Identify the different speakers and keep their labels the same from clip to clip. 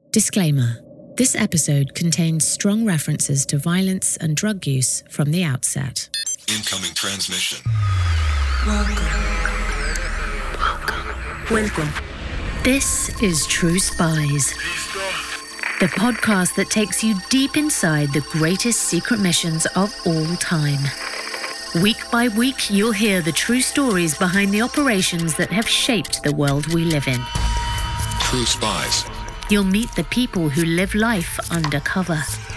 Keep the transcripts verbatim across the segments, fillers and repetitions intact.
Speaker 1: Disclaimer. This episode contains strong references to violence and drug use from the outset.
Speaker 2: Incoming transmission.
Speaker 1: Welcome. Welcome. Welcome. This is True Spies, the podcast that takes you deep inside the greatest secret missions of all time. Week by week, you'll hear the true stories behind the operations that have shaped the world we live in.
Speaker 2: True Spies.
Speaker 1: You'll meet the people who live life undercover.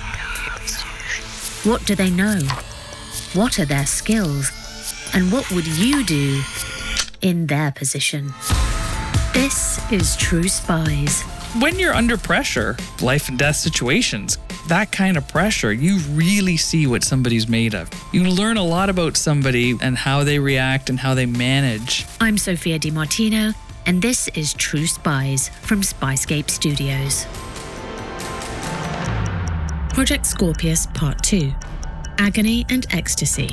Speaker 1: What do they know? What are their skills? And what would you do in their position? This is True Spies.
Speaker 3: When you're under pressure, life and death situations, that kind of pressure, you really see what somebody's made of. You learn a lot about somebody and how they react and how they manage.
Speaker 1: I'm Sophia DiMartino, and this is True Spies from Spyscape Studios. Project Scorpius Part two. Agony and Ecstasy.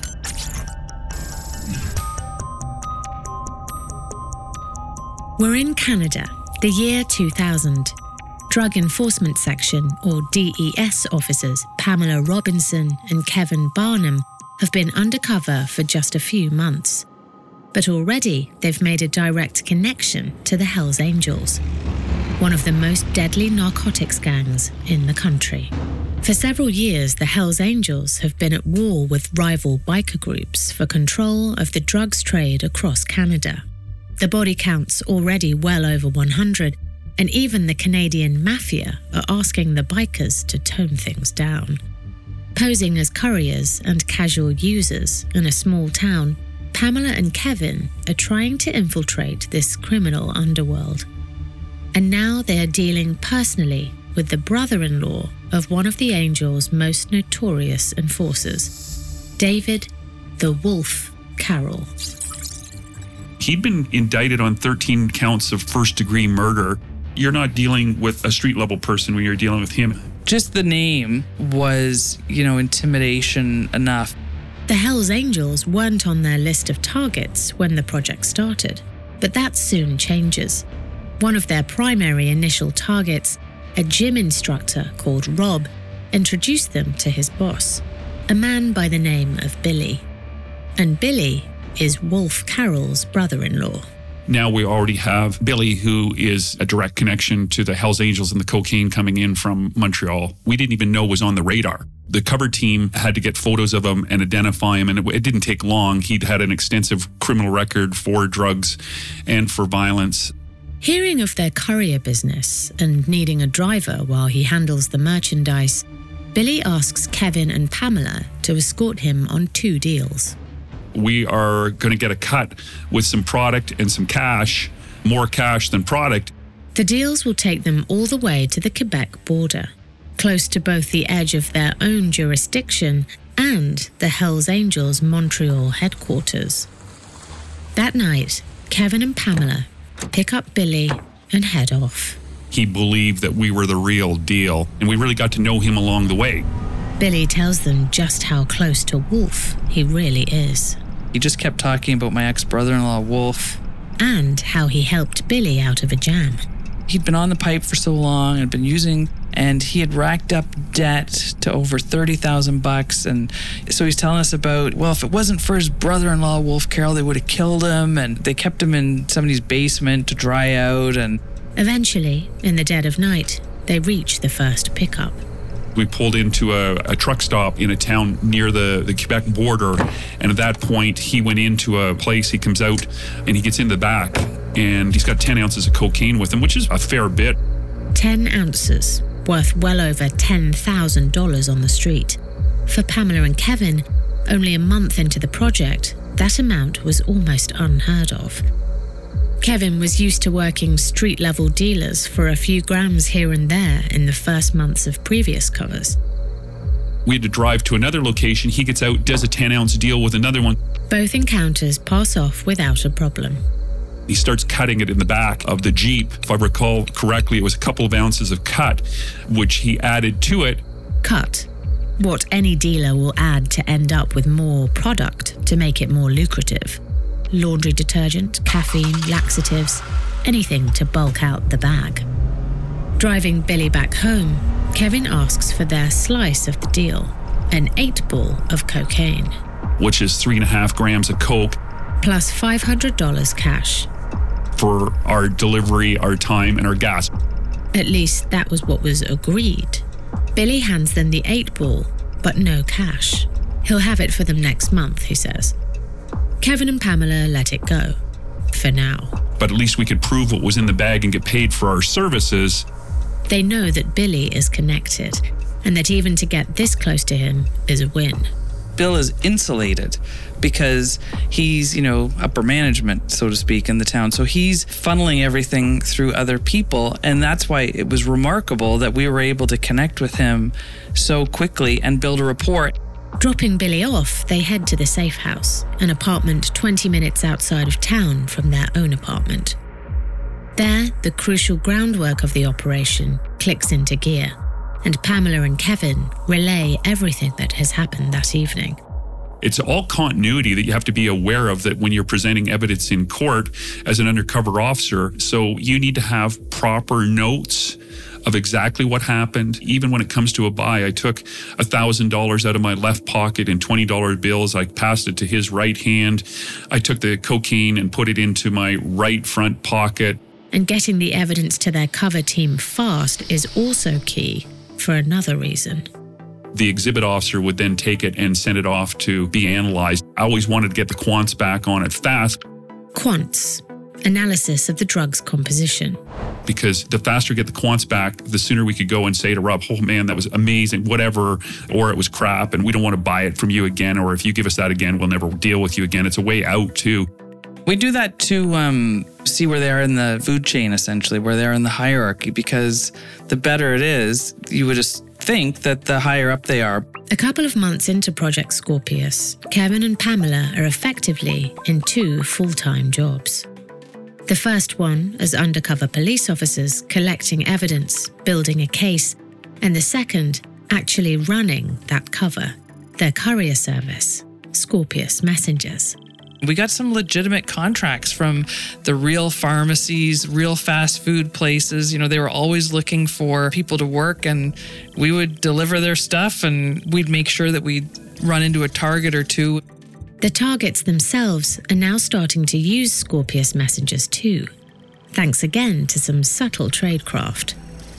Speaker 1: We're in Canada, the year two thousand. Drug Enforcement Section, or D E S officers Pamela Robinson and Kevin Barnum have been undercover for just a few months. But already they've made a direct connection to the Hells Angels, one of the most deadly narcotics gangs in the country. For several years, the Hells Angels have been at war with rival biker groups for control of the drugs trade across Canada. The body count's already well over one hundred, and even the Canadian mafia are asking the bikers to tone things down. Posing as couriers and casual users in a small town, Pamela and Kevin are trying to infiltrate this criminal underworld. And now they are dealing personally with the brother-in-law of one of the Angels' most notorious enforcers, David the Wolf Carroll.
Speaker 4: He'd been indicted on thirteen counts of first-degree murder. You're not dealing with a street-level person when you're dealing with him.
Speaker 3: Just the name was, you know, intimidation enough.
Speaker 1: The Hells Angels weren't on their list of targets when the project started, but that soon changes. One of their primary initial targets, a gym instructor called Rob, introduced them to his boss, a man by the name of Billy. And Billy is Wolf Carroll's brother-in-law.
Speaker 4: Now we already have Billy, who is a direct connection to the Hells Angels and the cocaine coming in from Montreal. We didn't even know was on the radar. The cover team had to get photos of him and identify him, and it, it didn't take long. He'd had an extensive criminal record for drugs and for violence.
Speaker 1: Hearing of their courier business and needing a driver while he handles the merchandise, Billy asks Kevin and Pamela to escort him on two deals.
Speaker 4: We are going to get a cut with some product and some cash, more cash than product.
Speaker 1: The deals will take them all the way to the Quebec border, close to both the edge of their own jurisdiction and the Hells Angels' Montreal headquarters. That night, Kevin and Pamela pick up Billy and head off.
Speaker 4: He believed that we were the real deal, and we really got to know him along the way.
Speaker 1: Billy tells them just how close to Wolf he really is.
Speaker 3: He just kept talking about my ex-brother-in-law, Wolf.
Speaker 1: And how he helped Billy out of a jam.
Speaker 3: He'd been on the pipe for so long and been using, and he had racked up debt to over thirty thousand bucks. And so he's telling us about, well, if it wasn't for his brother-in-law, Wolf Carroll, they would have killed him. And they kept him in somebody's basement to dry out. And
Speaker 1: eventually, in the dead of night, they reach the first pickup.
Speaker 4: We pulled into a, a truck stop in a town near the, the Quebec border, and at that point, he went into a place, he comes out, and he gets in the back, and he's got ten ounces of cocaine with him, which is a fair bit.
Speaker 1: ten ounces, worth well over ten thousand dollars on the street. For Pamela and Kevin, only a month into the project, that amount was almost unheard of. Kevin was used to working street-level dealers for a few grams here and there in the first months of previous covers.
Speaker 4: We had to drive to another location. He gets out, does a ten-ounce deal with another one.
Speaker 1: Both encounters pass off without a problem.
Speaker 4: He starts cutting it in the back of the Jeep. If I recall correctly, it was a couple of ounces of cut, which he added to it.
Speaker 1: Cut. What any dealer will add to end up with more product to make it more lucrative. Laundry detergent, caffeine, laxatives, anything to bulk out the bag. Driving Billy back home, Kevin asks for their slice of the deal, an eight ball of cocaine.
Speaker 4: Which is three and a half grams of coke.
Speaker 1: Plus five hundred dollars cash.
Speaker 4: For our delivery, our time, and our gas.
Speaker 1: At least that was what was agreed. Billy hands them the eight ball, but no cash. He'll have it for them next month, he says. Kevin and Pamela let it go. For now.
Speaker 4: But at least we could prove what was in the bag and get paid for our services.
Speaker 1: They know that Billy is connected, and that even to get this close to him is a win.
Speaker 3: Bill is insulated because he's, you know, upper management, so to speak, in the town. So he's funneling everything through other people. And that's why it was remarkable that we were able to connect with him so quickly and build a rapport.
Speaker 1: Dropping Billy off, they head to the safe house, an apartment twenty minutes outside of town from their own apartment. There, the crucial groundwork of the operation clicks into gear, and Pamela and Kevin relay everything that has happened that evening.
Speaker 4: It's all continuity that you have to be aware of that when you're presenting evidence in court as an undercover officer. So you need to have proper notes of exactly what happened. Even when it comes to a buy, I took one thousand dollars out of my left pocket in twenty dollar bills. I passed it to his right hand. I took the cocaine and put it into my right front pocket.
Speaker 1: And getting the evidence to their cover team fast is also key for another reason.
Speaker 4: The exhibit officer would then take it and send it off to be analyzed. I always wanted to get the quants back on it fast.
Speaker 1: Quants, analysis of the drug's composition.
Speaker 4: Because the faster we get the quants back, the sooner we could go and say to Rob, oh man, that was amazing, whatever, or it was crap and we don't want to buy it from you again, or if you give us that again, we'll never deal with you again. It's a way out too.
Speaker 3: We do that to um, see where they are in the food chain, essentially, where they're in the hierarchy, because the better it is, you would just think that the higher up they are.
Speaker 1: A couple of months into Project Scorpius, Kevin and Pamela are effectively in two full-time jobs. The first one as undercover police officers collecting evidence, building a case, and the second actually running that cover, their courier service, Scorpius Messengers.
Speaker 3: We got some legitimate contracts from the real pharmacies, real fast food places. You know, they were always looking for people to work, and we would deliver their stuff and we'd make sure that we'd run into a target or two.
Speaker 1: The targets themselves are now starting to use Scorpius Messengers too, thanks again to some subtle tradecraft.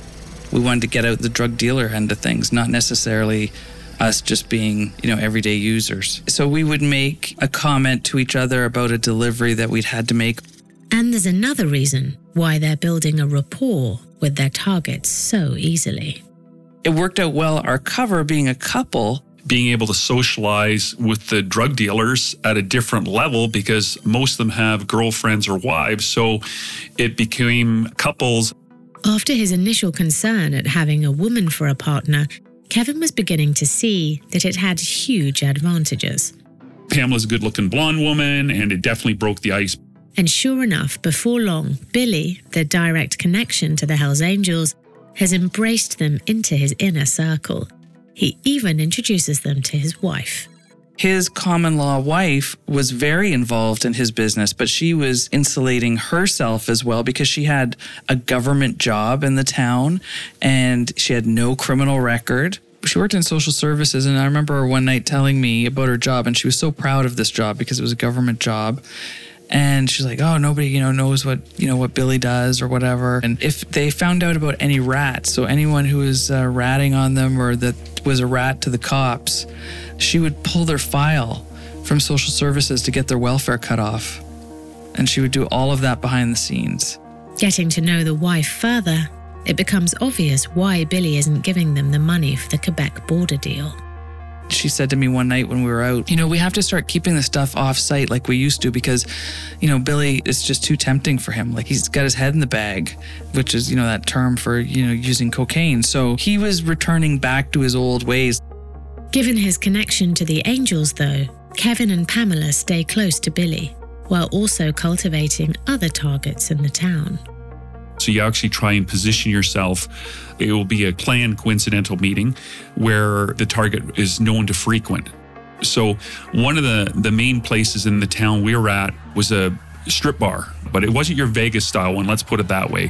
Speaker 3: We wanted to get out the drug dealer end of things, not necessarily us just being, you know, everyday users. So we would make a comment to each other about a delivery that we'd had to make.
Speaker 1: And there's another reason why they're building a rapport with their targets so easily.
Speaker 3: It worked out well, our cover being a couple.
Speaker 4: Being able to socialize with the drug dealers at a different level because most of them have girlfriends or wives. So it became couples.
Speaker 1: After his initial concern at having a woman for a partner, Kevin was beginning to see that it had huge advantages.
Speaker 4: Pamela's a good-looking blonde woman, and it definitely broke the ice.
Speaker 1: And sure enough, before long, Billy, the direct connection to the Hells Angels, has embraced them into his inner circle. He even introduces them to his wife.
Speaker 3: His common-law wife was very involved in his business, but she was insulating herself as well because she had a government job in the town and she had no criminal record. She worked in social services, and I remember her one night telling me about her job, and she was so proud of this job because it was a government job. And she's like, oh, nobody, you know, knows what, you know, what Billy does or whatever. And if they found out about any rats, so anyone who was uh, ratting on them or that was a rat to the cops, she would pull their file from social services to get their welfare cut off. And she would do all of that behind the scenes.
Speaker 1: Getting to know the wife further, it becomes obvious why Billy isn't giving them the money for the Quebec border deal.
Speaker 3: She said to me one night when we were out, you know, we have to start keeping the stuff off site like we used to because, you know, Billy is just too tempting for him. Like he's got his head in the bag, which is, you know, that term for, you know, using cocaine. So he was returning back to his old ways.
Speaker 1: Given his connection to the Angels, though, Kevin and Pamela stay close to Billy, while also cultivating other targets in the town.
Speaker 4: So you actually try and position yourself. It will be a planned coincidental meeting where the target is known to frequent. So one of the, the main places in the town we were at was a strip bar, but it wasn't your Vegas style one, let's put it that way.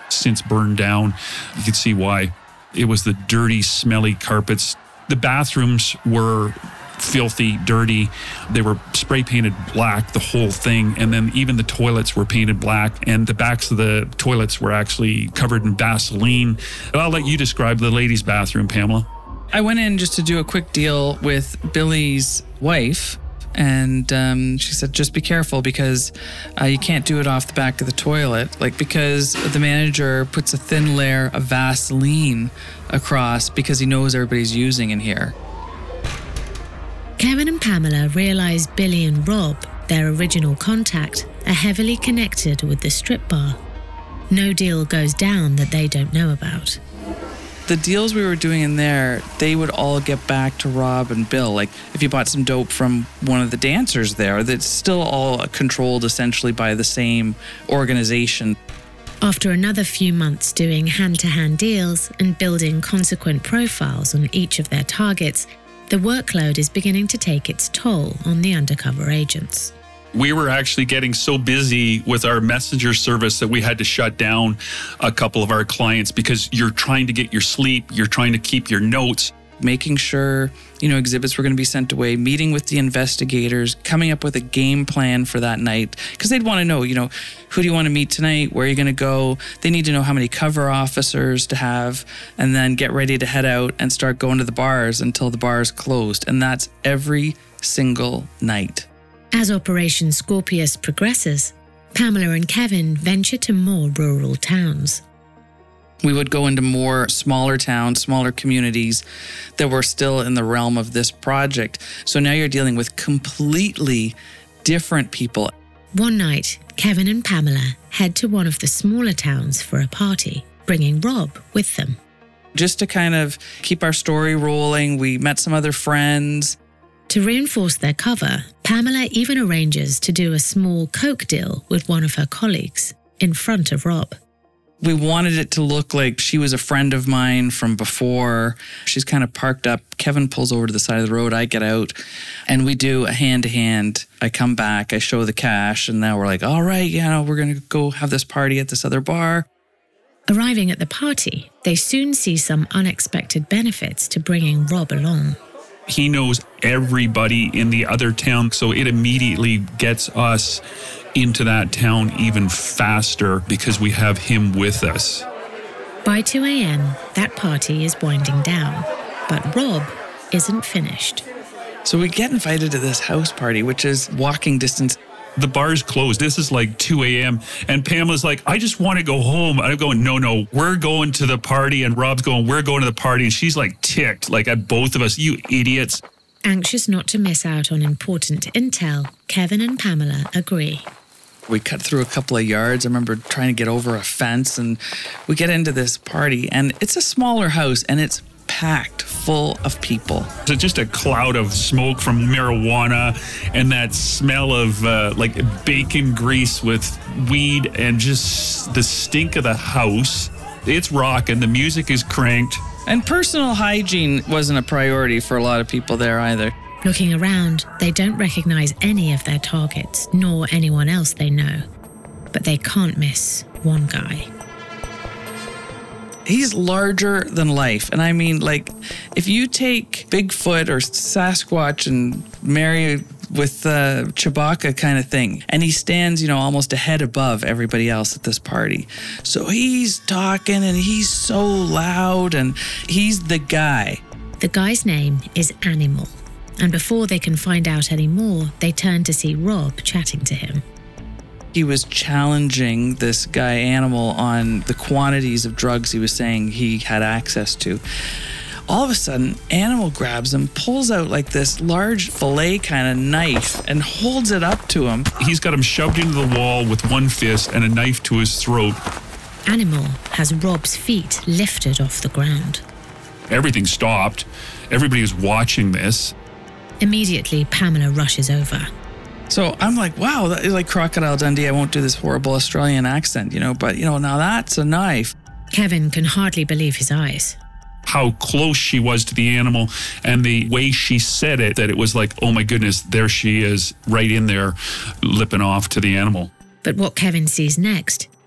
Speaker 4: since burned down. You can see why. It was the dirty, smelly carpets. The bathrooms were filthy, dirty. They were spray painted black, the whole thing. And then even the toilets were painted black, and the backs of the toilets were actually covered in Vaseline. I'll let you describe the ladies' bathroom, Pamela.
Speaker 3: I went in just to do a quick deal with Billy's wife, and um, she said, just be careful because uh, you can't do it off the back of the toilet, like because the manager puts a thin layer of Vaseline across because he knows everybody's using in here.
Speaker 1: Kevin and Pamela realise Billy and Rob, their original contact, are heavily connected with the strip bar. No deal goes down that they don't know about.
Speaker 3: The deals we were doing in there, they would all get back to Rob and Bill. Like if you bought some dope from one of the dancers there, that's still all controlled essentially by the same organization.
Speaker 1: After another few months doing hand-to-hand deals and building consequent profiles on each of their targets, the workload is beginning to take its toll on the undercover agents.
Speaker 4: We were actually getting so busy with our messenger service that we had to shut down a couple of our clients because you're trying to get your sleep, you're trying to keep your notes.
Speaker 3: Making sure, you know, exhibits were going to be sent away, meeting with the investigators, coming up with a game plan for that night. Because they'd want to know, you know, who do you want to meet tonight? Where are you going to go? They need to know how many cover officers to have, and then get ready to head out and start going to the bars until the bars closed. And that's every single night.
Speaker 1: As Operation Scorpius progresses, Pamela and Kevin venture to more rural towns.
Speaker 3: We would go into more smaller towns, smaller communities that were still in the realm of this project. So now you're dealing with completely different people.
Speaker 1: One night, Kevin and Pamela head to one of the smaller towns for a party, bringing Rob with them.
Speaker 3: Just to kind of keep our story rolling, we met some other friends.
Speaker 1: To reinforce their cover, Pamela even arranges to do a small coke deal with one of her colleagues in front of Rob.
Speaker 3: We wanted it to look like she was a friend of mine from before. She's kind of parked up. Kevin pulls over to the side of the road. I get out and we do a hand-to-hand. I come back, I show the cash, and now we're like, all right, you know, we're going to go have this party at this other bar.
Speaker 1: Arriving at the party, they soon see some unexpected benefits to bringing Rob along.
Speaker 4: He knows everybody in the other town, so it immediately gets us into that town even faster because we have him with us.
Speaker 1: By two a.m., that party is winding down, but Rob isn't finished.
Speaker 3: So we get invited to this house party, which is walking distance.
Speaker 4: The bar's closed. This is like two a.m. And Pamela's like, I just want to go home. I'm going, no, no, we're going to the party. And Rob's going, we're going to the party. And she's like ticked, like at both of us, you idiots.
Speaker 1: Anxious not to miss out on important intel, Kevin and Pamela agree.
Speaker 3: We cut through a couple of yards. I remember trying to get over a fence, and we get into this party, and it's a smaller house, and it's packed full of people.
Speaker 4: So just a cloud of smoke from marijuana and that smell of uh, like bacon grease with weed and just the stink of the house. It's rocking. The music is cranked.
Speaker 3: And personal hygiene wasn't a priority for a lot of people there either.
Speaker 1: Looking around, they don't recognize any of their targets, nor anyone else they know. But they can't miss one guy.
Speaker 3: He's larger than life. And I mean, like, if you take Bigfoot or Sasquatch and marry with uh, Chewbacca kind of thing, and he stands, you know, almost a head above everybody else at this party. So he's talking and he's so loud and he's the guy.
Speaker 1: The guy's name is Animal. And before they can find out any more, they turn to see Rob chatting to him.
Speaker 3: He was challenging this guy Animal on the quantities of drugs he was saying he had access to. All of a sudden, Animal grabs him, pulls out like this large fillet kind of knife and holds it up to him.
Speaker 4: He's got him shoved into the wall with one fist and a knife to his throat.
Speaker 1: Animal has Rob's feet lifted off the ground.
Speaker 4: Everything stopped. Everybody was watching this.
Speaker 1: Immediately, Pamela rushes over.
Speaker 3: So I'm like, wow, that is like Crocodile Dundee. I won't do this horrible Australian accent, you know, but, you know, now that's a knife.
Speaker 1: Kevin can hardly believe his eyes.
Speaker 4: How close she was to the animal and the way she said it, that it was like, oh my goodness, there she is right in there, lipping off to the animal.
Speaker 1: But what Kevin sees next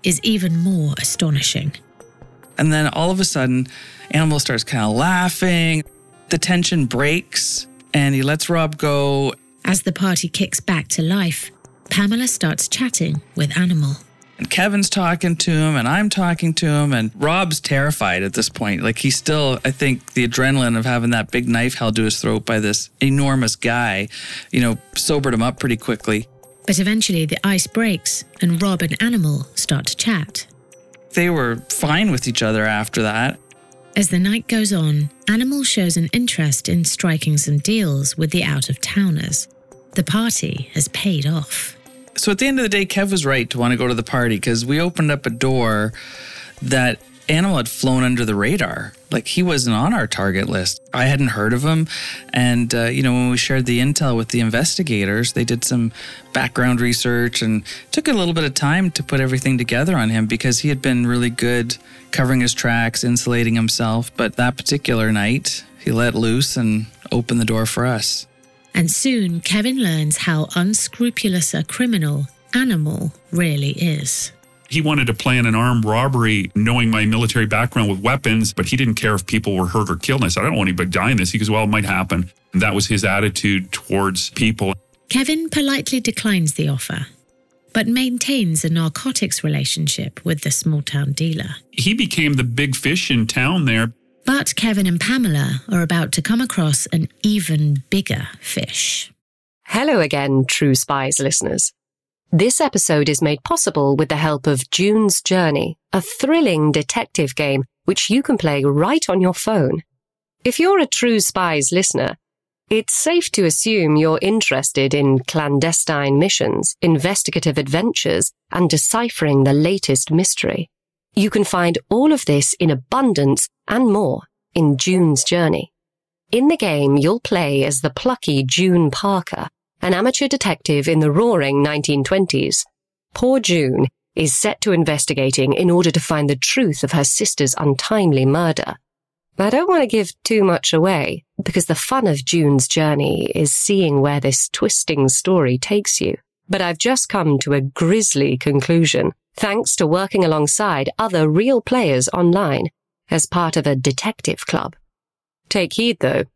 Speaker 1: is even more astonishing.
Speaker 3: And then all of a sudden, Animal starts kind of laughing. The tension breaks, and he lets Rob go.
Speaker 1: As the party kicks back to life, Pamela starts chatting with Animal.
Speaker 3: And Kevin's talking to him, and I'm talking to him, and Rob's terrified at this point. Like, he's still, I think, the adrenaline of having that big knife held to his throat by this enormous guy, you know, sobered him up pretty quickly.
Speaker 1: But eventually the ice breaks, and Rob and Animal start to chat.
Speaker 3: They were fine with each other after that.
Speaker 1: As the night goes on, Animal shows an interest in striking some deals with the out-of-towners. The party has paid off.
Speaker 3: So at the end of the day, Kev was right to want to go to the party because we opened up a door that Animal had flown under the radar. Like, he wasn't on our target list. I hadn't heard of him. And, uh, you know, when we shared the intel with the investigators, they did some background research and took a little bit of time to put everything together on him because he had been really good covering his tracks, insulating himself. But that particular night, he let loose and opened the door for us.
Speaker 1: And soon, Kevin learns how unscrupulous a criminal Animal really is.
Speaker 4: He wanted to plan an armed robbery, knowing my military background with weapons, but he didn't care if people were hurt or killed. And I said, I don't want anybody dying this. He goes, well, it might happen. And that was his attitude towards people.
Speaker 1: Kevin politely declines the offer, but maintains a narcotics relationship with the small-town dealer.
Speaker 4: He became the big fish in town there.
Speaker 1: But Kevin and Pamela are about to come across an even bigger fish.
Speaker 5: Hello again, True Spies listeners. This episode is made possible with the help of June's Journey, a thrilling detective game which you can play right on your phone. If you're a True Spies listener, it's safe to assume you're interested in clandestine missions, investigative adventures, and deciphering the latest mystery. You can find all of this in abundance and more in June's Journey. In the game, you'll play as the plucky June Parker, an amateur detective in the roaring nineteen twenties. Poor June is set to investigating in order to find the truth of her sister's untimely murder. I don't want to give too much away, because the fun of June's Journey is seeing where this twisting story takes you. But I've just come to a grisly conclusion, thanks to working alongside other real players online as part of a detective club. Take heed, though.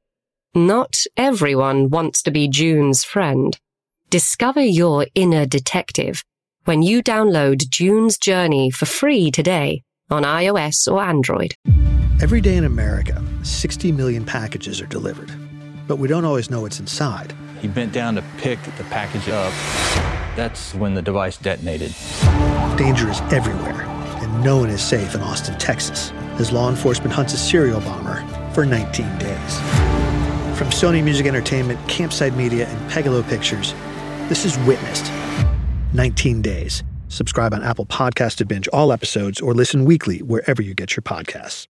Speaker 5: Not everyone wants to be June's friend. Discover your inner detective when you download June's Journey for free today on iOS or Android.
Speaker 6: Every day in America, sixty million packages are delivered, but we don't always know what's inside.
Speaker 7: He bent down to pick the package up. That's when the device detonated.
Speaker 6: Danger is everywhere, and no one is safe in Austin, Texas, as law enforcement hunts a serial bomber for nineteen days. From Sony Music Entertainment, Campside Media, and Pegalo Pictures, this is Witnessed. nineteen days. Subscribe on Apple Podcasts to binge all episodes or listen weekly wherever you get your podcasts.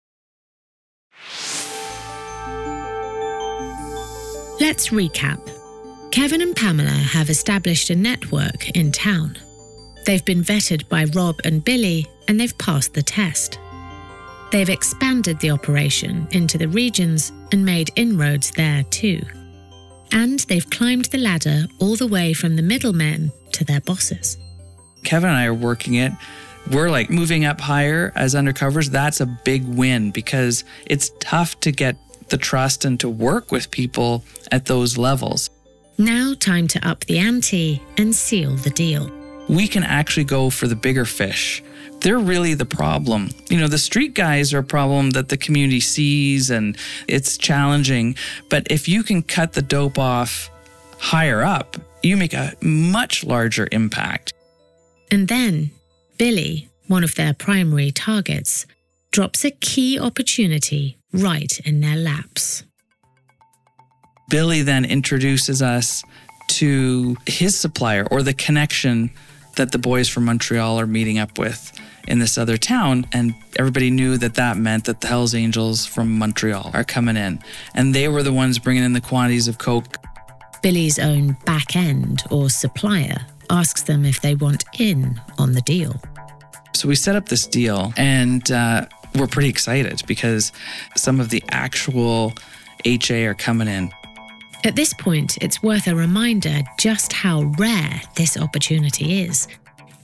Speaker 1: Let's recap. Kevin and Pamela have established a network in town. They've been vetted by Rob and Billy, and they've passed the test. They've expanded the operation into the regions and made inroads there too. And they've climbed the ladder all the way from the middlemen to their bosses.
Speaker 3: Kevin and I are working it. We're like moving up higher as undercovers. That's a big win because it's tough to get the trust and to work with people at those levels.
Speaker 1: Now time to up the ante and seal the deal.
Speaker 3: We can actually go for the bigger fish. They're really the problem. You know, the street guys are a problem that the community sees and it's challenging. But if you can cut the dope off higher up, you make a much larger impact.
Speaker 1: And then Billy, one of their primary targets, drops a key opportunity right in their laps.
Speaker 3: Billy then introduces us to his supplier or the connection that the boys from Montreal are meeting up with in this other town. And everybody knew that that meant that the Hells Angels from Montreal are coming in. And they were the ones bringing in the quantities of coke.
Speaker 1: Billy's own back end or supplier asks them if they want in on the deal.
Speaker 3: So we set up this deal and uh, we're pretty excited because some of the actual H A are coming in.
Speaker 1: At this point, it's worth a reminder just how rare this opportunity is.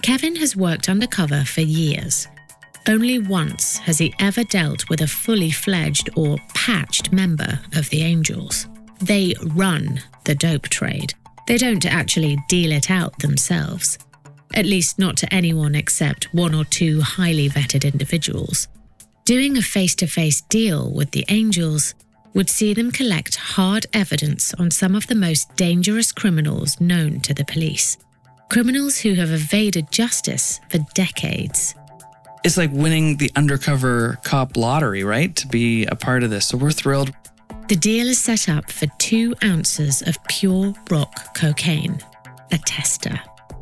Speaker 1: Kevin has worked undercover for years. Only once has he ever dealt with a fully fledged or patched member of the Angels. They run the dope trade. They don't actually deal it out themselves. At least not to anyone except one or two highly vetted individuals. Doing a face-to-face deal with the Angels would see them collect hard evidence on some of the most dangerous criminals known to the police. Criminals who have evaded justice for decades.
Speaker 3: It's like winning the undercover cop lottery, right? To be a part of this. So we're thrilled.
Speaker 1: The deal is set up for two ounces of pure rock cocaine, a tester.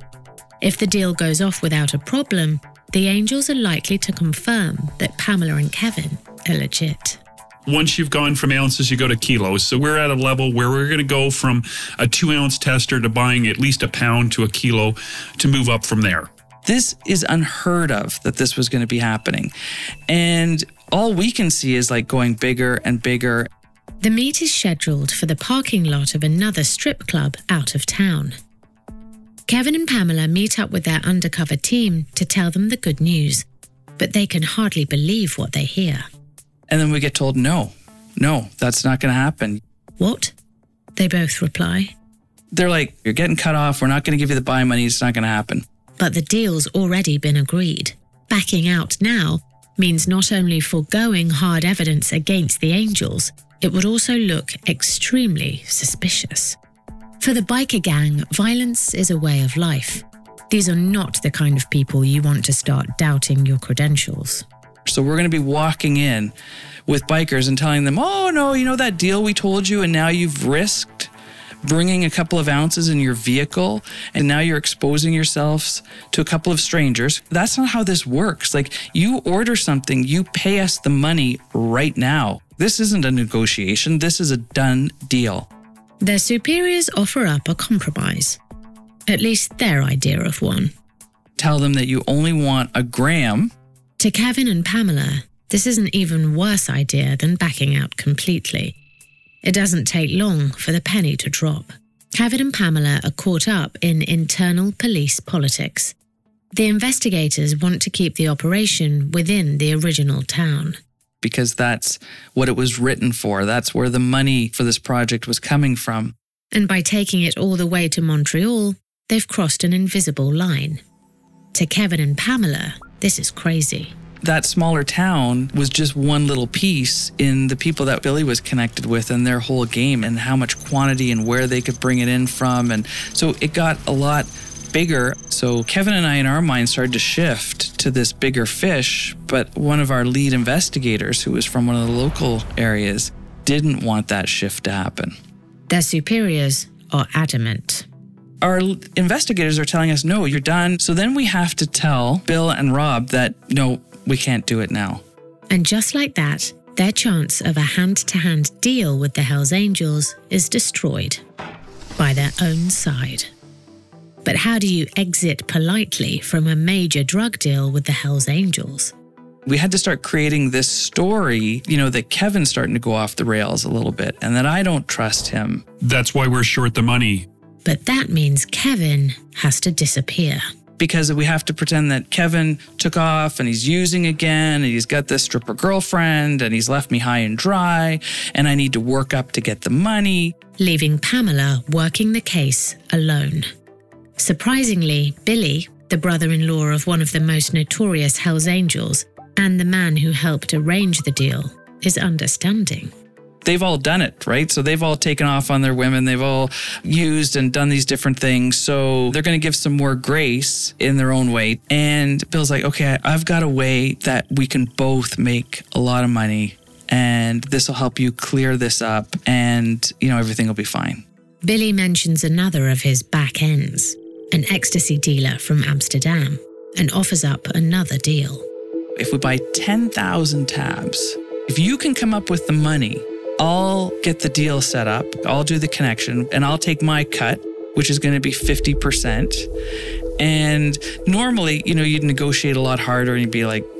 Speaker 1: If the deal goes off without a problem, the Angels are likely to confirm that Pamela and Kevin are legit.
Speaker 4: Once you've gone from ounces, you go to kilos. So we're at a level where we're going to go from a two-ounce tester to buying at least a pound to a kilo to move up from there.
Speaker 3: This is unheard of that this was going to be happening. And all we can see is like going bigger and bigger.
Speaker 1: The meet is scheduled for the parking lot of another strip club out of town. Kevin and Pamela meet up with their undercover team to tell them the good news, but they can hardly believe what they hear.
Speaker 3: And then we get told, no, no, that's not going to happen.
Speaker 1: What? They both reply.
Speaker 3: They're like, you're getting cut off. We're not going to give you the buy money. It's not going to happen.
Speaker 1: But the deal's already been agreed. Backing out now means not only foregoing hard evidence against the Angels, it would also look extremely suspicious. For the biker gang, violence is a way of life. These are not the kind of people you want to start doubting your credentials.
Speaker 3: So we're going to be walking in with bikers and telling them, oh, no, you know that deal we told you, and now you've risked bringing a couple of ounces in your vehicle, and now you're exposing yourselves to a couple of strangers. That's not how this works. Like, you order something, you pay us the money right now. This isn't a negotiation. This is a done deal.
Speaker 1: Their superiors offer up a compromise. At least their idea of one.
Speaker 3: Tell them that you only want a gram.
Speaker 1: To Kevin and Pamela, this is an even worse idea than backing out completely. It doesn't take long for the penny to drop. Kevin and Pamela are caught up in internal police politics. The investigators want to keep the operation within the original town.
Speaker 3: Because that's what it was written for. That's where the money for this project was coming from.
Speaker 1: And by taking it all the way to Montreal, they've crossed an invisible line. To Kevin and Pamela, this is crazy.
Speaker 3: That smaller town was just one little piece in the people that Billy was connected with and their whole game and how much quantity and where they could bring it in from. And so it got a lot bigger. So Kevin and I, in our minds, started to shift to this bigger fish. But one of our lead investigators, who was from one of the local areas, didn't want that shift to happen.
Speaker 1: Their superiors are adamant.
Speaker 3: Our investigators are telling us, no, you're done. So then we have to tell Bill and Rob that, no, we can't do it now.
Speaker 1: And just like that, their chance of a hand-to-hand deal with the Hells Angels is destroyed by their own side. But how do you exit politely from a major drug deal with the Hells Angels?
Speaker 3: We had to start creating this story, you know, that Kevin's starting to go off the rails a little bit and that I don't trust him.
Speaker 4: That's why we're short the money.
Speaker 1: But that means Kevin has to disappear.
Speaker 3: Because we have to pretend that Kevin took off and he's using again and he's got this stripper girlfriend and he's left me high and dry and I need to work up to get the money.
Speaker 1: Leaving Pamela working the case alone. Surprisingly, Billy, the brother-in-law of one of the most notorious Hells Angels and the man who helped arrange the deal, is understanding.
Speaker 3: They've all done it, right? So they've all taken off on their women. They've all used and done these different things. So they're going to give some more grace in their own way. And Bill's like, okay, I've got a way that we can both make a lot of money and this will help you clear this up and, you know, everything will be fine.
Speaker 1: Billy mentions another of his back ends, an ecstasy dealer from Amsterdam, and offers up another deal.
Speaker 3: If we buy ten thousand tabs, if you can come up with the money, I'll get the deal set up, I'll do the connection, and I'll take my cut, which is going to be fifty percent. And normally, you know, you'd negotiate a lot harder and you'd be like,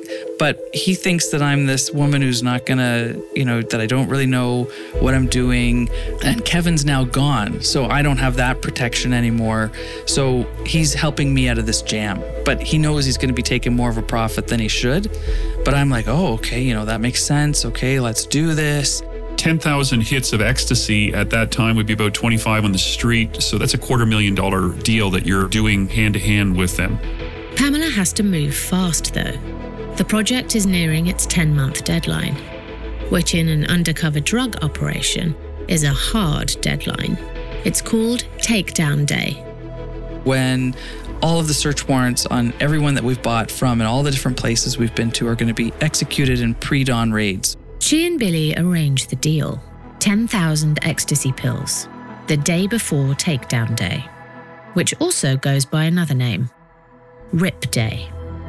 Speaker 3: But he thinks that I'm this woman who's not gonna, you know, that I don't really know what I'm doing. And Kevin's now gone, so I don't have that protection anymore. So he's helping me out of this jam. But he knows he's gonna be taking more of a profit than he should. But I'm like, oh, okay, you know, that makes sense. Okay, let's do this.
Speaker 4: ten thousand hits of ecstasy at that time would be about twenty-five on the street. So that's a quarter million dollar deal that you're doing hand to hand with them.
Speaker 1: Pamela has to move fast, though. The project is nearing its ten-month deadline, which in an undercover drug operation is a hard deadline. It's called Takedown Day.
Speaker 3: When all of the search warrants on everyone that we've bought from and all the different places we've been to are going to be executed in pre-dawn raids.
Speaker 1: She and Billy arrange the deal. ten thousand ecstasy pills, the day before Takedown Day, which also goes by another name, Rip Day.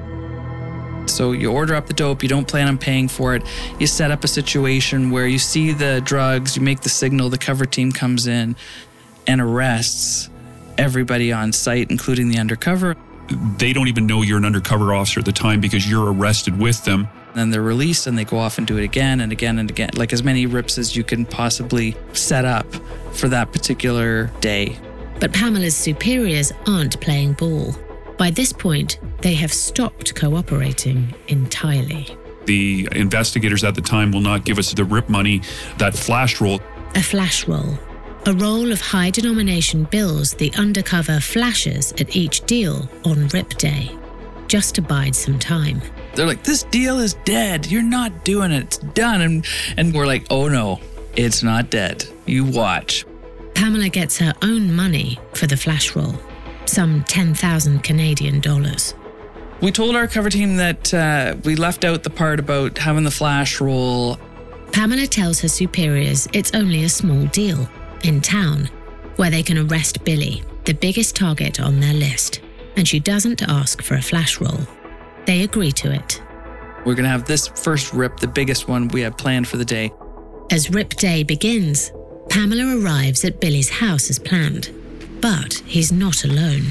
Speaker 3: So you order up the dope, you don't plan on paying for it. You set up a situation where you see the drugs, you make the signal, the cover team comes in and arrests everybody on site, including the undercover.
Speaker 4: They don't even know you're an undercover officer at the time because you're arrested with them.
Speaker 3: Then they're released and they go off and do it again and again and again, like as many rips as you can possibly set up for that particular day.
Speaker 1: But Pamela's superiors aren't playing ball. By this point, they have stopped cooperating entirely.
Speaker 4: The investigators at the time will not give us the rip money, that flash roll.
Speaker 1: A flash roll. A roll of high-denomination bills the undercover flashes at each deal on Rip Day, just to bide some time.
Speaker 3: They're like, this deal is dead. You're not doing it. It's done. And, and we're like, oh no, it's not dead. You watch.
Speaker 1: Pamela gets her own money for the flash roll. Some ten thousand Canadian dollars.
Speaker 3: We told our cover team that uh, we left out the part about having the flash roll.
Speaker 1: Pamela tells her superiors it's only a small deal in town where they can arrest Billy, the biggest target on their list, and she doesn't ask for a flash roll. They agree to it.
Speaker 3: We're going to have this first rip, the biggest one we had planned for the day.
Speaker 1: As Rip Day begins, Pamela arrives at Billy's house as planned. But he's not alone.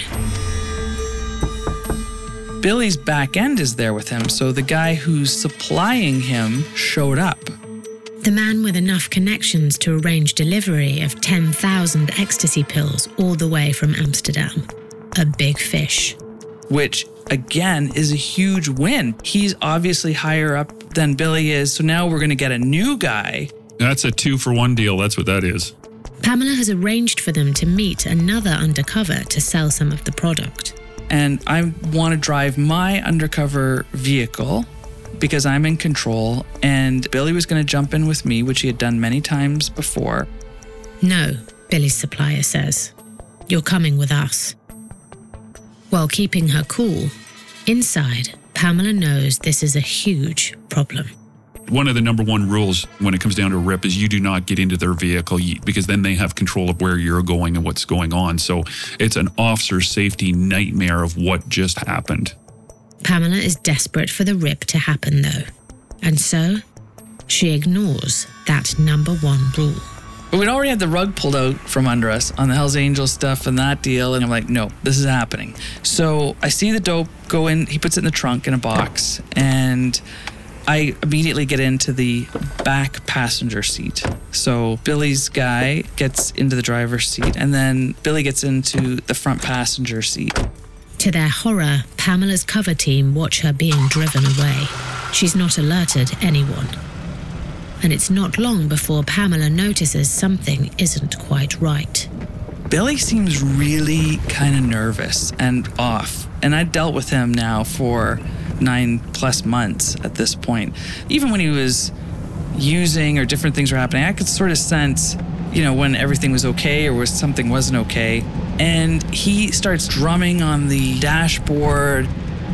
Speaker 3: Billy's back end is there with him, so the guy who's supplying him showed up.
Speaker 1: The man with enough connections to arrange delivery of ten thousand ecstasy pills all the way from Amsterdam. A big fish.
Speaker 3: Which, again, is a huge win. He's obviously higher up than Billy is, so now we're going to get a new guy.
Speaker 4: That's a two for one deal. That's what that is.
Speaker 1: Pamela has arranged for them to meet another undercover to sell some of the product.
Speaker 3: And I want to drive my undercover vehicle because I'm in control, and Billy was going to jump in with me, which he had done many times before.
Speaker 1: No, Billy's supplier says. You're coming with us. While keeping her cool, inside, Pamela knows this is a huge problem.
Speaker 4: One of the number one rules when it comes down to rip is you do not get into their vehicle because then they have control of where you're going and what's going on. So it's an officer safety nightmare of what just happened.
Speaker 1: Pamela is desperate for the rip to happen, though. And so she ignores that number one rule.
Speaker 3: But we'd already had the rug pulled out from under us on the Hells Angels stuff and that deal. And I'm like, no, this is happening. So I see the dope go in. He puts it in the trunk in a box. And I immediately get into the back passenger seat. So Billy's guy gets into the driver's seat, and then Billy gets into the front passenger seat.
Speaker 1: To their horror, Pamela's cover team watch her being driven away. She's not alerted anyone. And it's not long before Pamela notices something isn't quite right.
Speaker 3: Billy seems really kind of nervous and off. And I dealt with him now for nine plus months at this point. Even when he was using or different things were happening, I could sort of sense, you know, when everything was okay or was something wasn't okay. And he starts drumming on the dashboard,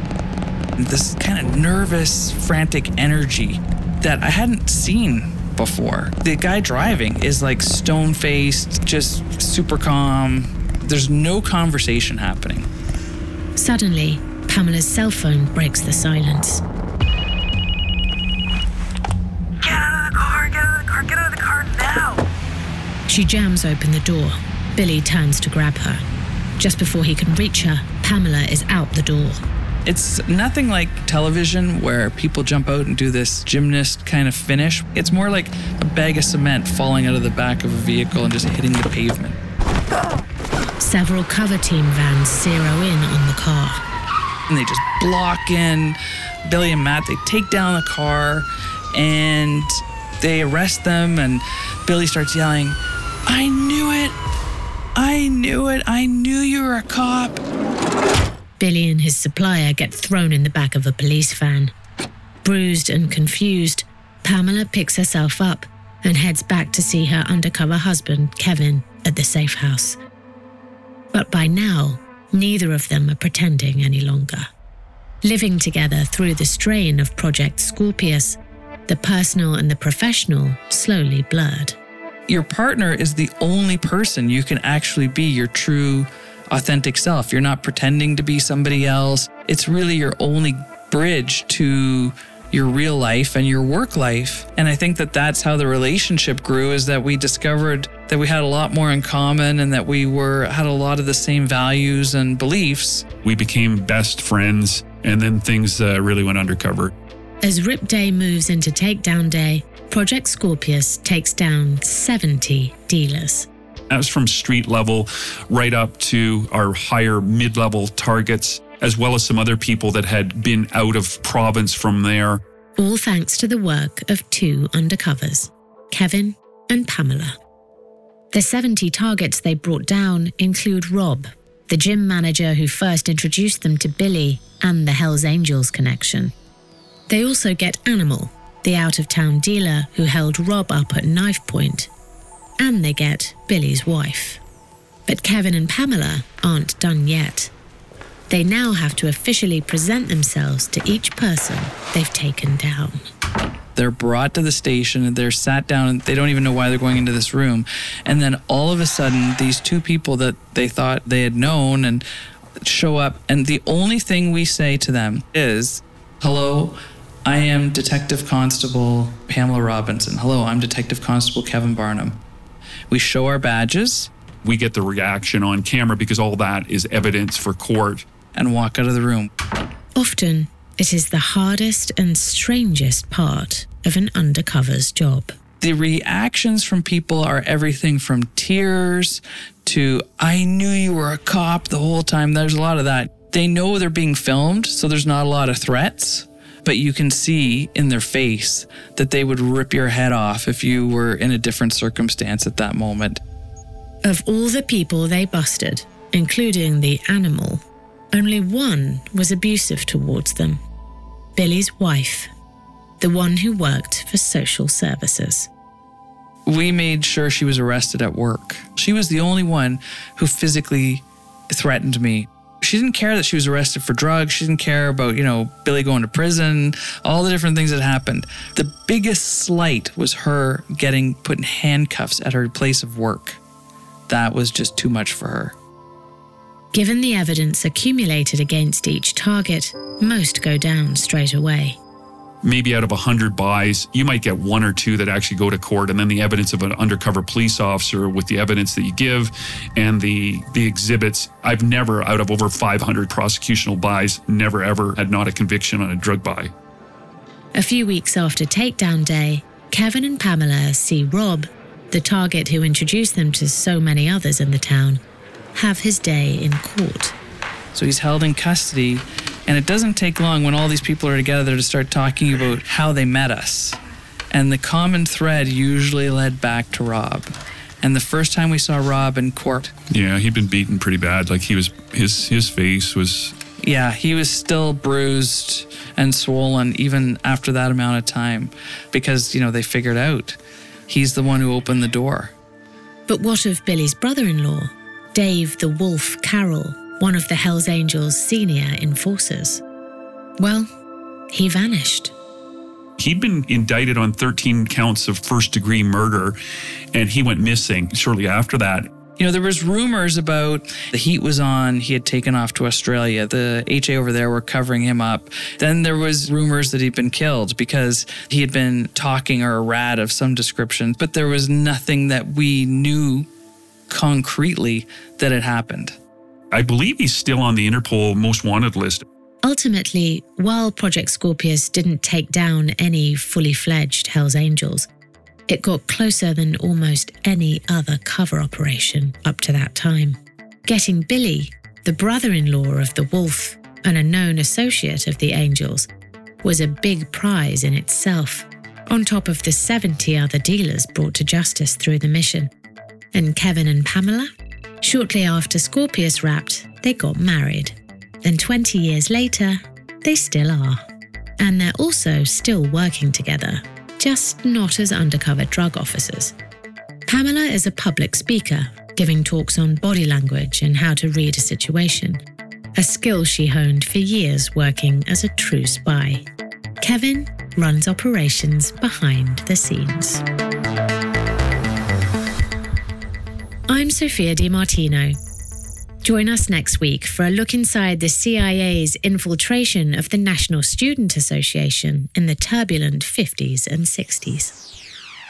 Speaker 3: this kind of nervous, frantic energy that I hadn't seen before. The guy driving is like stone-faced, just super calm. There's no conversation happening.
Speaker 1: Suddenly, Pamela's cell phone breaks the silence.
Speaker 8: Get out of the car, get out of the car, get out of the car now!
Speaker 1: She jams open the door. Billy turns to grab her. Just before he can reach her, Pamela is out the door.
Speaker 3: It's nothing like television where people jump out and do this gymnast kind of finish. It's more like a bag of cement falling out of the back of a vehicle and just hitting the pavement.
Speaker 1: Several cover team vans zero in on the car.
Speaker 3: And they just block in Billy and Matt. They take down the car and they arrest them, and Billy starts yelling, "I knew it! I knew it! I knew you were a cop!"
Speaker 1: Billy and his supplier get thrown in the back of a police van. Bruised and confused, Pamela picks herself up and heads back to see her undercover husband, Kevin, at the safe house. But by now, neither of them are pretending any longer. Living together through the strain of Project Scorpius, the personal and the professional slowly blurred.
Speaker 3: Your partner is the only person you can actually be your true, authentic self. You're not pretending to be somebody else. It's really your only bridge to your real life and your work life. And I think that that's how the relationship grew, is that we discovered that we had a lot more in common and that we were had a lot of the same values and beliefs.
Speaker 4: We became best friends, and then things uh, really went undercover.
Speaker 1: As Rip Day moves into Takedown Day, Project Scorpius takes down seventy dealers.
Speaker 4: That was from street level right up to our higher mid-level targets, as well as some other people that had been out of province from there.
Speaker 1: All thanks to the work of two undercovers, Kevin and Pamela. The seventy targets they brought down include Rob, the gym manager who first introduced them to Billy and the Hells Angels connection. They also get Animal, the out-of-town dealer who held Rob up at knife point. And they get Billy's wife. But Kevin and Pamela aren't done yet. They now have to officially present themselves to each person they've taken down.
Speaker 3: They're brought to the station and they're sat down and they don't even know why they're going into this room. And then all of a sudden, these two people that they thought they had known and show up. And the only thing we say to them is, "Hello, I am Detective Constable Pamela Robinson. Hello, I'm Detective Constable Kevin Barnum." We show our badges.
Speaker 4: We get the reaction on camera because all that is evidence for court.
Speaker 3: And walk out of the room.
Speaker 1: Often, it is the hardest and strangest part of an undercover's job.
Speaker 3: The reactions from people are everything from tears to, "I knew you were a cop the whole time." There's a lot of that. They know they're being filmed, so there's not a lot of threats, but you can see in their face that they would rip your head off if you were in a different circumstance at that moment.
Speaker 1: Of all the people they busted, including the Animal, only one was abusive towards them. Billy's wife, the one who worked for social services.
Speaker 3: We made sure she was arrested at work. She was the only one who physically threatened me. She didn't care that she was arrested for drugs. She didn't care about, you know, Billy going to prison, all the different things that happened. The biggest slight was her getting put in handcuffs at her place of work. That was just too much for her.
Speaker 1: Given the evidence accumulated against each target, most go down straight away.
Speaker 4: Maybe out of one hundred buys, you might get one or two that actually go to court, and then the evidence of an undercover police officer with the evidence that you give and the the exhibits. I've never, out of over five hundred prosecutional buys, never ever had not a conviction on a drug buy.
Speaker 1: A few weeks after Takedown Day, Kevin and Pamela see Rob, the target who introduced them to so many others in the town, have his day in court.
Speaker 3: So he's held in custody, and it doesn't take long when all these people are together to start talking about how they met us. And the common thread usually led back to Rob. And the first time we saw Rob in court...
Speaker 4: Yeah, he'd been beaten pretty bad. Like he was, his his face was...
Speaker 3: Yeah, he was still bruised and swollen even after that amount of time because, you know, they figured out he's the one who opened the door.
Speaker 1: But what of Billy's brother-in-law, Dave the Wolf Carroll, one of the Hells Angels' senior enforcers? Well, he vanished.
Speaker 4: He'd been indicted on thirteen counts of first-degree murder, and he went missing shortly after that.
Speaker 3: You know, there was rumors about the heat was on, he had taken off to Australia. The H A over there were covering him up. Then there was rumors that he'd been killed because he had been talking or a rat of some description, but there was nothing that we knew concretely that had happened.
Speaker 4: I believe he's still on the Interpol most wanted list.
Speaker 1: Ultimately, while Project Scorpius didn't take down any fully fledged Hells Angels, it got closer than almost any other cover operation up to that time. Getting Billy, the brother-in-law of the Wolf and a known associate of the Angels, was a big prize in itself, on top of the seventy other dealers brought to justice through the mission. And Kevin and Pamela? Shortly after Scorpius wrapped, they got married. And twenty years later, they still are. And they're also still working together, just not as undercover drug officers. Pamela is a public speaker, giving talks on body language and how to read a situation, a skill she honed for years working as a true spy. Kevin runs operations behind the scenes. I'm Sophia DiMartino. Join us next week for a look inside the C I A's infiltration of the National Student Association in the turbulent fifties and sixties.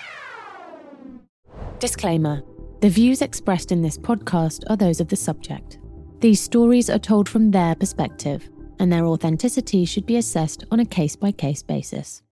Speaker 9: Disclaimer. The views expressed in this podcast are those of the subject. These stories are told from their perspective, and their authenticity should be assessed on a case-by-case basis.